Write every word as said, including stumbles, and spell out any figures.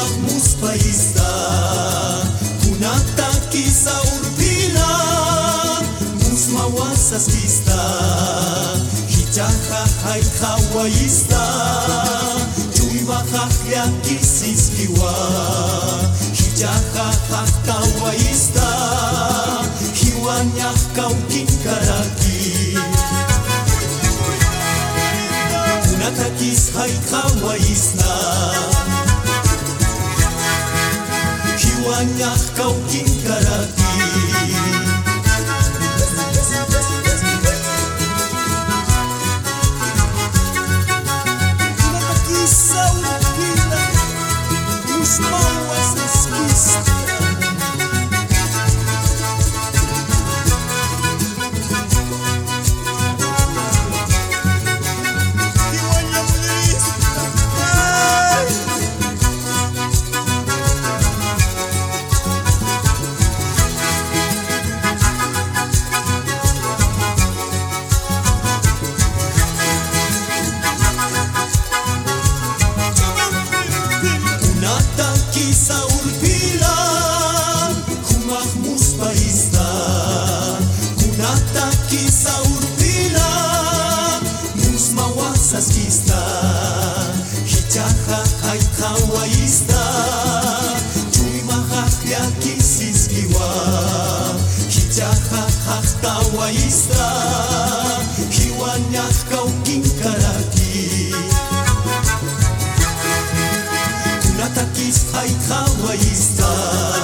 Kumak muspaista Kunataki sa urpila Musmawasas kista Hichaha hai hawaista Chui bahakya kisiskiwa Hichaha hakawaista Hiwanya kau kinkaraki Kunatakis hai hawaisna Hiwanya kau kinkaraki Sa urpila Kumak muspaista Kunataki sa urpila Musmawasas kista Hichaha hai hawaista Chui mahakya kisiskiwa Hichaha hakawaista Hiwanya kau kinkaraki Kunatakis hai hawaista